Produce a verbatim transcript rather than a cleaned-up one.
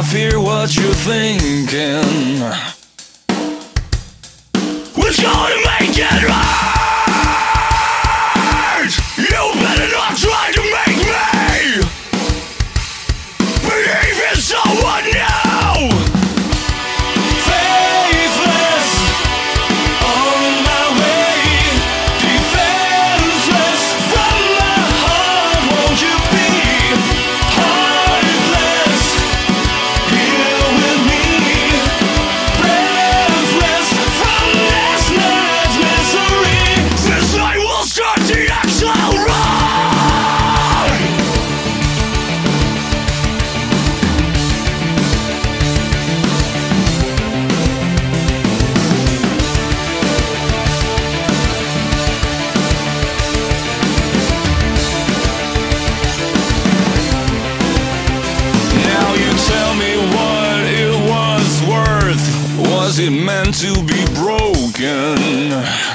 fear what you're thinking. We're gonna make it right. You better not try to make me believe in someone new. Faithless on my way, defenseless from my heart. Won't you be heartless here with me? Breathless from this night's misery. This night will start the exile ride. Now you tell me what it was worth. Was it meant to be broken?